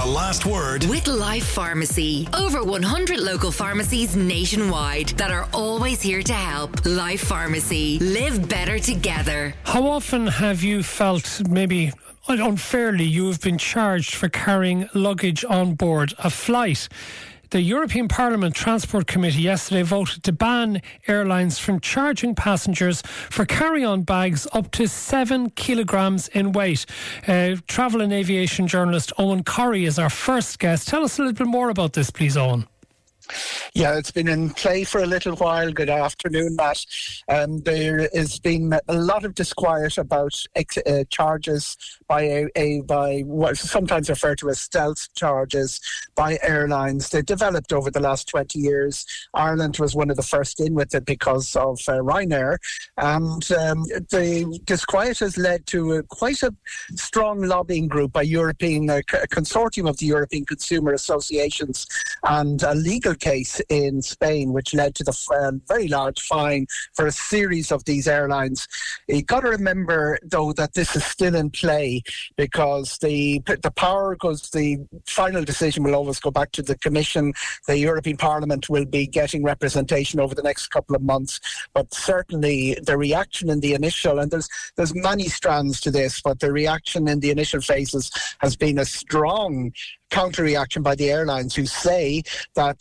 The Last Word with Life Pharmacy. Over 100 local pharmacies nationwide that are always here to help. Life Pharmacy. Live better together. How often have you felt maybe unfairly you have been charged for carrying luggage on board a flight? The European Parliament Transport Committee yesterday voted to ban airlines from charging passengers for carry-on bags up to 7 kilograms in weight. Travel and aviation journalist Owen Corrie is our first guest. Tell us a little bit more about this, please, Owen. Yeah, it's been in play for a little while. Good afternoon, Matt. There has been a lot of disquiet about charges by what sometimes referred to as stealth charges by airlines. They developed over the last 20 years. Ireland was one of the first in with it because of Ryanair. And the disquiet has led to quite a strong lobbying group by a consortium of the European consumer associations and a legal case in Spain, which led to the very large fine for a series of these airlines. You've got to remember, though, that this is still in play because the final decision will always go back to the Commission. The European Parliament will be getting representation over the next couple of months, but certainly the reaction in the initial, and there's many strands to this, but the reaction in the initial phases has been a strong counter-reaction by the airlines who say that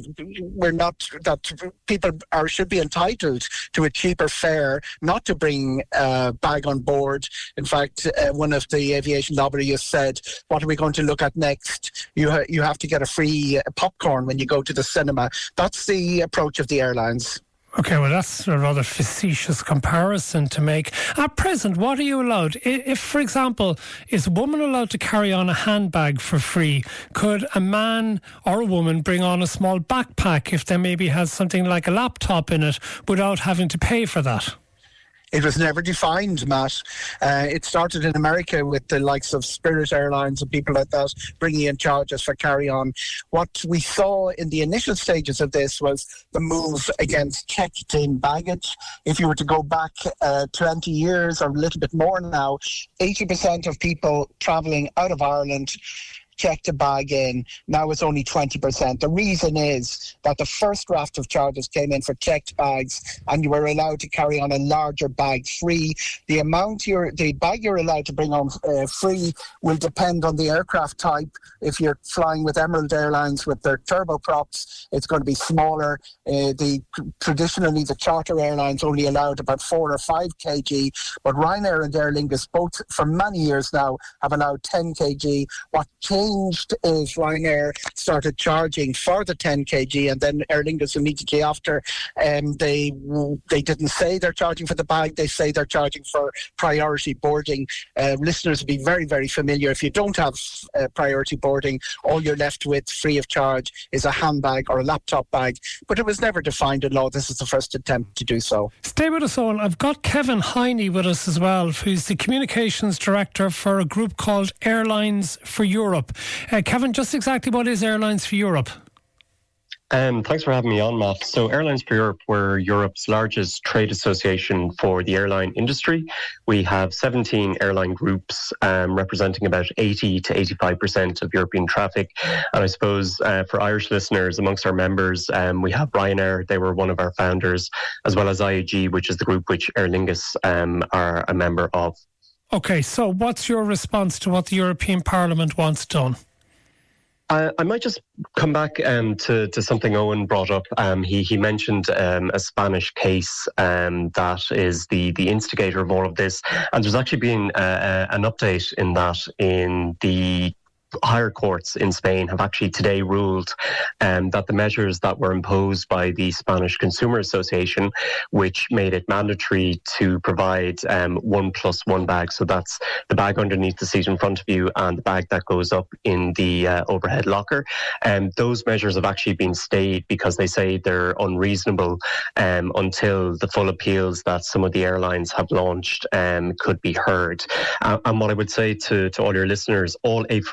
people should be entitled to a cheaper fare, not to bring a bag on board. In fact, one of the aviation lobbyists said, "What are we going to look at next? You have to get a free popcorn when you go to the cinema." That's the approach of the airlines. Okay, well, that's a rather facetious comparison to make. At present, what are you allowed? If, for example, is a woman allowed to carry on a handbag for free? Could a man or a woman bring on a small backpack if there maybe has something like a laptop in it without having to pay for that? It was never defined, Matt. It started in America with the likes of Spirit Airlines and people like that bringing in charges for carry-on. What we saw in the initial stages of this was the move against checked-in baggage. If you were to go back 20 years or a little bit more now, 80% of people travelling out of Ireland checked a bag in. Now it's only 20%. The reason is that the first draft of charges came in for checked bags and you were allowed to carry on a larger bag free. The bag you're allowed to bring on free will depend on the aircraft type. If you're flying with Emerald Airlines with their turboprops, it's going to be smaller. Traditionally, the charter airlines only allowed about 4 or 5 kg, but Ryanair and Aer Lingus both for many years now have allowed 10 kg. What changed is Ryanair started charging for the 10 kg and then Aer Lingus immediately after. They didn't say they're charging for the bag, they say they're charging for priority boarding. Listeners will be very, very familiar. If you don't have priority boarding, all you're left with free of charge is a handbag or a laptop bag. But it was never defined in law. This is the first attempt to do so. Stay with us, Owen. I've got Kevin Heine with us as well, who's the communications director for a group called Airlines for Europe. Kevin, just exactly what is Airlines for Europe? Thanks for having me on, Matt. So Airlines for Europe, we're Europe's largest trade association for the airline industry. We have 17 airline groups representing about 80 to 85% of European traffic. And I suppose for Irish listeners, amongst our members, we have Ryanair. They were one of our founders, as well as IAG, which is the group which Aer Lingus are a member of. Okay, so what's your response to what the European Parliament wants done? I might just come back to something Owen brought up. He mentioned a Spanish case that is the instigator of all of this. And there's actually been an update in that in the higher courts in Spain have actually today ruled that the measures that were imposed by the Spanish Consumer Association, which made it mandatory to provide 1+1 bag, so that's the bag underneath the seat in front of you and the bag that goes up in the overhead locker, those measures have actually been stayed because they say they're unreasonable until the full appeals that some of the airlines have launched could be heard. And what I would say to all your listeners, all A3 members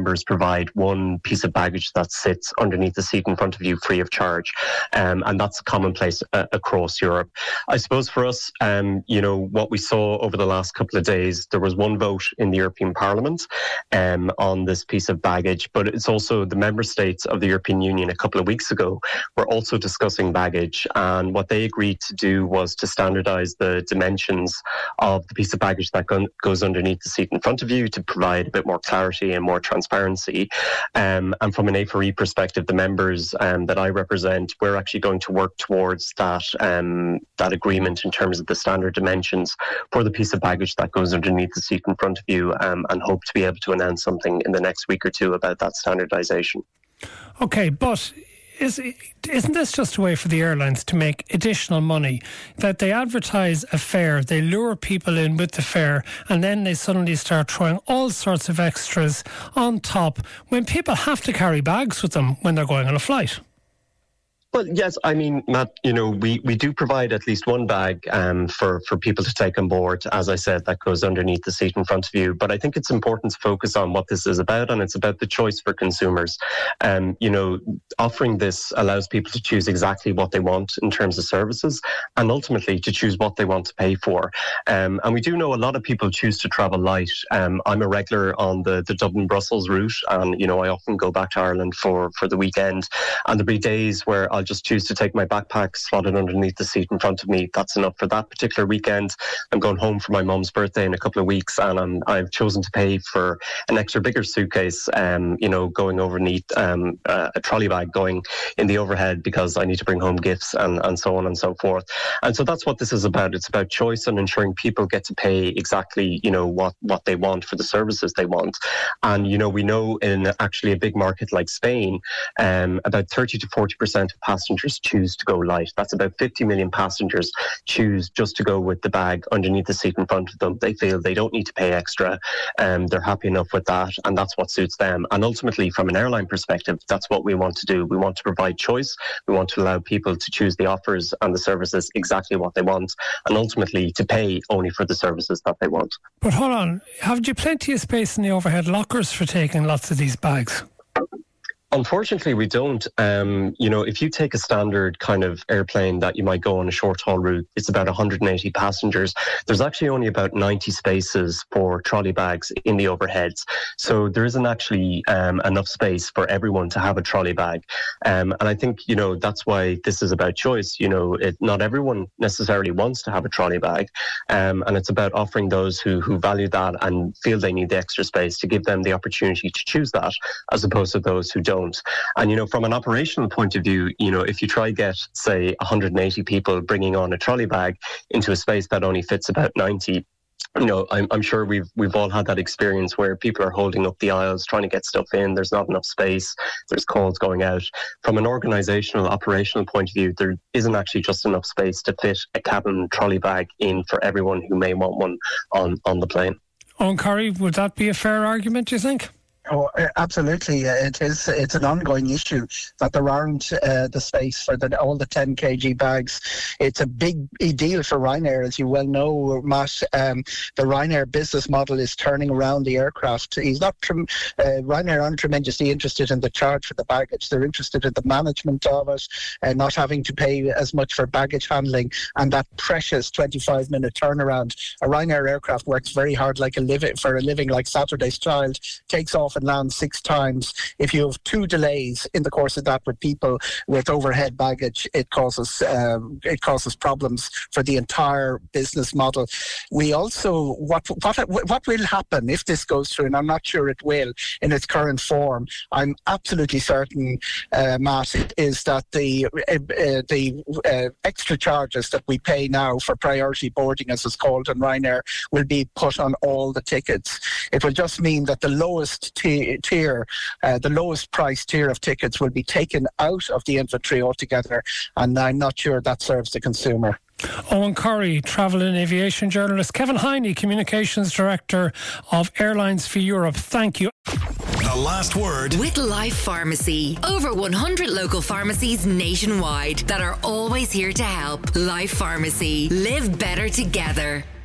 members provide one piece of baggage that sits underneath the seat in front of you free of charge. And that's commonplace across Europe. I suppose for us, what we saw over the last couple of days, there was one vote in the European Parliament on this piece of baggage, but it's also the member states of the European Union a couple of weeks ago were also discussing baggage, and what they agreed to do was to standardise the dimensions of the piece of baggage that goes underneath the seat in front of you to provide a bit more clarity and more transparency. And from an A4E perspective, the members that I represent, we're actually going to work towards that agreement in terms of the standard dimensions for the piece of baggage that goes underneath the seat in front of you, and hope to be able to announce something in the next week or two about that standardisation. Okay, but isn't this just a way for the airlines to make additional money? That they advertise a fare, they lure people in with the fare, and then they suddenly start throwing all sorts of extras on top when people have to carry bags with them when they're going on a flight? Well, yes, I mean, Matt, we do provide at least one bag for people to take on board, as I said, that goes underneath the seat in front of you. But I think it's important to focus on what this is about, and it's about the choice for consumers. Offering this allows people to choose exactly what they want in terms of services, and ultimately to choose what they want to pay for. And we do know a lot of people choose to travel light. I'm a regular on the Dublin-Brussels route, and, I often go back to Ireland for the weekend. And there'll be days where I'll just choose to take my backpack, slot it underneath the seat in front of me. That's enough for that particular weekend. I'm going home for my mum's birthday in a couple of weeks, and I've chosen to pay for an extra bigger suitcase, going underneath a trolley bag going in the overhead because I need to bring home gifts and so on and so forth. And so that's what this is about. It's about choice and ensuring people get to pay exactly, what they want for the services they want. And, we know in actually a big market like Spain, about 30 to 40% of passengers choose to go light. That's about 50 million passengers choose just to go with the bag underneath the seat in front of them. They feel they don't need to pay extra. They're happy enough with that, and that's what suits them. And ultimately, from an airline perspective, that's what we want to do. We want to provide choice. We want to allow people to choose the offers and the services exactly what they want, and ultimately to pay only for the services that they want. But hold on, have you plenty of space in the overhead lockers for taking lots of these bags? Unfortunately, we don't. If you take a standard kind of airplane that you might go on a short-haul route, it's about 180 passengers. There's actually only about 90 spaces for trolley bags in the overheads. So there isn't actually enough space for everyone to have a trolley bag. And I think, that's why this is about choice. Not everyone necessarily wants to have a trolley bag. And it's about offering those who value that and feel they need the extra space to give them the opportunity to choose that, as opposed to those who don't. And, from an operational point of view, if you try get, say, 180 people bringing on a trolley bag into a space that only fits about 90, I'm sure we've all had that experience where people are holding up the aisles, trying to get stuff in. There's not enough space. There's calls going out. From an organisational, operational point of view, there isn't actually just enough space to fit a cabin trolley bag in for everyone who may want one on the plane. Owen Corry, would that be a fair argument, do you think? Oh, absolutely. It is. It's an ongoing issue that there aren't the space for all the 10 kg bags. It's a big deal for Ryanair, as you well know, Matt. The Ryanair business model is turning around the aircraft. Ryanair aren't tremendously interested in the charge for the baggage. They're interested in the management of it, and not having to pay as much for baggage handling and that precious 25-minute turnaround. A Ryanair aircraft works very hard for a living like Saturday's Child, takes off and lands 6 times. If you have 2 delays in the course of that with people with overhead baggage, it causes problems for the entire business model. We also what will happen if this goes through, and I'm not sure it will in its current form. I'm absolutely certain, Matt, is that the extra charges that we pay now for priority boarding, as it's called on Ryanair, will be put on all the tickets. It will just mean that the lowest tier, the lowest price tier of tickets will be taken out of the inventory altogether, and I'm not sure that serves the consumer. Owen Corry, travel and aviation journalist. Kevin Heine, communications director of Airlines for Europe. Thank you. The last word with Life Pharmacy. Over 100 local pharmacies nationwide that are always here to help. Life Pharmacy. Live better together.